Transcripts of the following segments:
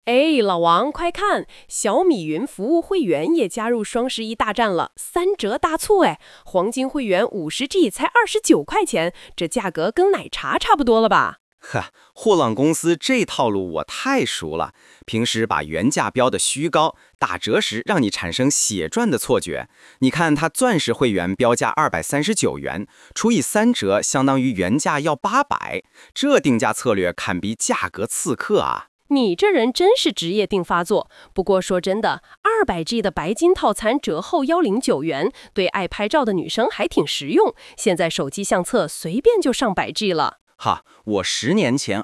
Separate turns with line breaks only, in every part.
哎，老王，快看，小米云服务会员也加入双11大战了，3折大促哎！黄金会员50G 才29块钱，这价格跟奶茶差不多了吧？
呵，货浪公司这套路我太熟了。平时把原价标的虚高，打折时让你产生血赚的错觉。你看它钻石会员标价239元，除以3折，相当于原价要800，这定价策略堪比价格刺客啊！
你这人真是职业病发作。不过说真的，200G 的白金套餐折后109元，对爱拍照的女生还挺实用。现在手机相册随便就上百 G 了。
哈，我10年前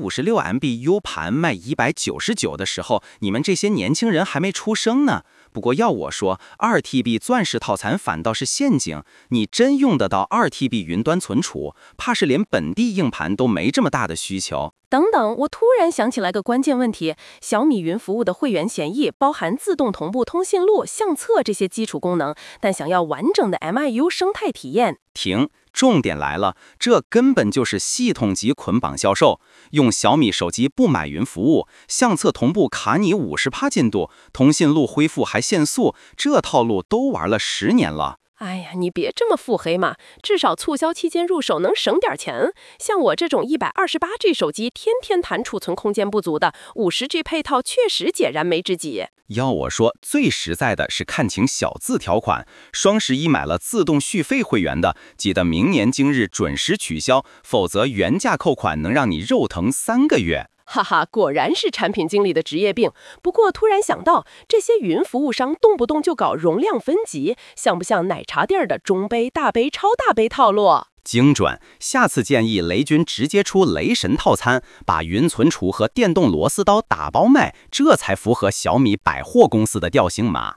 256MB U 盘卖199的时候，你们这些年轻人还没出生呢。不过要我说，2TB 钻石套餐反倒是陷阱，你真用得到2TB 云端存储，怕是连本地硬盘都没这么大的需求。
等等，我突然想起来个关键问题：小米云服务的会员协议包含自动同步通讯录、相册这些基础功能，但想要完整的 MIU 生态体验，
停，重点来了，这根本就是系统级捆绑销售。用小米手机不买云服务，相册同步卡你50%进度，通讯录恢复还限速，这套路都玩了10年了。
哎呀，你别这么腹黑嘛，至少促销期间入手能省点钱。像我这种128G 手机天天谈储存空间不足的，50G 配套确实解燃眉之急。
要我说，最实在的是看清小字条款。双11买了自动续费会员的，记得明年今日准时取消，否则原价扣款能让你肉疼3个月。
哈哈，果然是产品经理的职业病。不过突然想到，这些云服务商动不动就搞容量分级，像不像奶茶店的中杯、大杯、超大杯套路？
精准，下次建议雷军直接出雷神套餐，把云存储和电动螺丝刀打包卖，这才符合小米百货公司的调性码。